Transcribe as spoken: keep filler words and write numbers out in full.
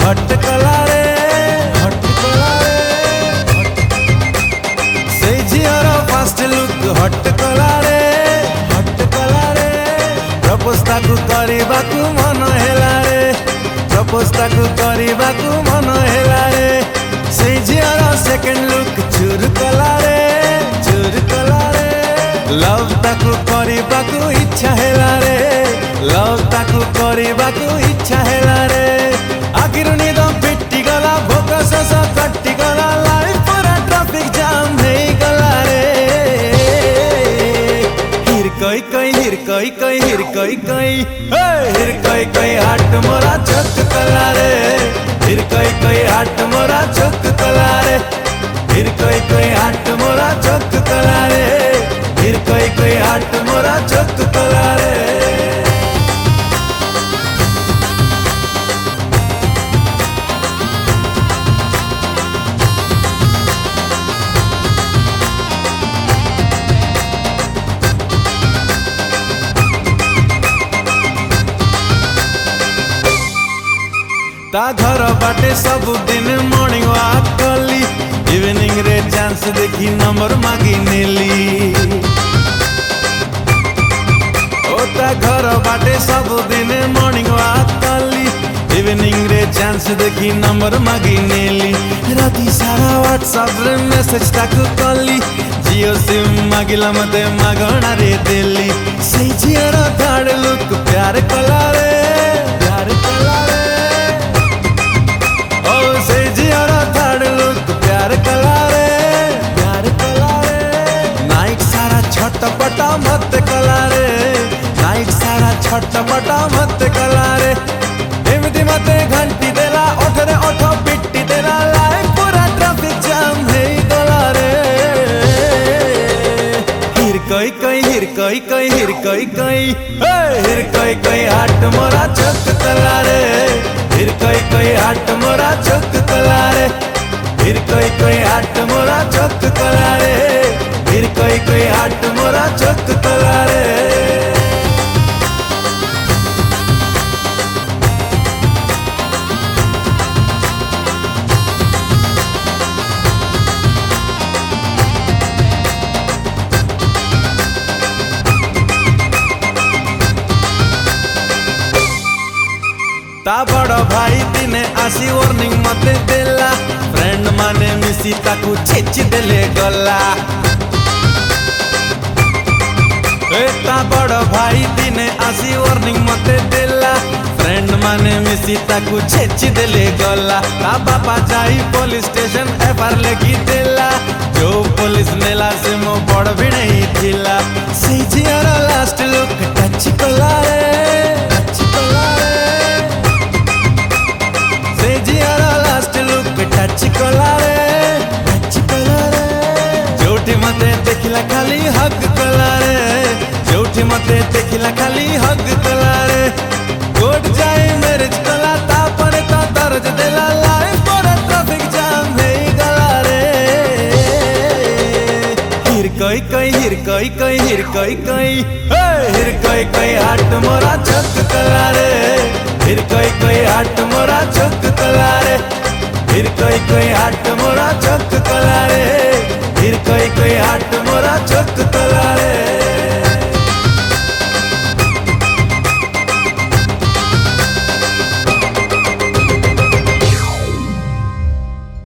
हट कला रे हट कला रे से झियर फास्ट लुक हट कला रे हट कला रे प्रपोज ताकू करबाकू मन हेला रे प्रपोज ताकू करबाकू मन हेला रे से झियर सेकेंड लुक चूर कला रे चूर कला रे लव ताकू करबाकू इच्छा हेला रे लव ताकू करबाकू इच्छा हेला रे आखिर निद फिटी गला भोक शेष कटि गला लाइफ पूरा ट्रैफिक जाम नहीं गला रे हिर कई कई हिर कई कई हिर कई कई हिर कई कई हाट मोरा चक कला रे हिर कई कई हाट मोरा चक कला रे हिर कई कई हाट मोरा चक कला रे हिर कई कई हाट मोरा चक कला रे ता घर बाटे सब दिन मॉर्निंग वॉक कली इवनिंग रे चांस देखी नंबर मागी नेली ओ ता घर बाटे सब दिन मॉर्निंग वॉक कली इवनिंग रे चांस देखी नंबर मागी नेली राती सारा व्हाट्सएप रे मेसेज ताकू कली जियो सिम मागिला मते मागणा रे देली से झियर थार्ड लुक प्यार कला रे प्यार कला रे से झियर थार्ड लुक प्यार कला रे प्यार कला रे नाइट सारा छटपटा मत कला रे नाइट सारा छटपटा मत कला रे एमती मते घंटी देला ओठरे ओठ पिट्टी देला लाइफ पूरा ट्रैफिक जाम हेई गला रे हिर कई कई हिर कई कई हिर कई कई हिर कई कई हाट मोरा चक कला रे हिर कई कई हाट मोरा चक कला रे हिर कई कई हाट मोरा चक कला रे हिर कई कई हाट मोरा चक कला रे ता बड़ भाई दिने आसी वार्निंग मते देला फ्रेंड माने मिसी ताकू छेची देले गला ए ता बड़ भाई दिने आसी वार्निंग मते देला फ्रेंड माने मिसी ताकू छेची देले गला ता बापा जाई पुलिस स्टेशन एफआर लेखी देला जो पुलिस नेला से मो बड़ भी नहीं थिला से झियर लास्ट लुक टच कला रे टच कला रे टच कला रे टच कला रे जोठी मते देखिला खाली हग कला रे जोठी मते देखिला खाली हग कला रे कोर्ट जाए मैरिज कला तापरे ता दर्ज देला लाइफ पूरा ट्रैफिक जाम हेई गला रे हिर कई कई हिर कई कई हिर कई कई हिर कई कई हाट मोरा चक कला रे हिर कई कई हाट मोरा चक कला रे हिर कई कई हाट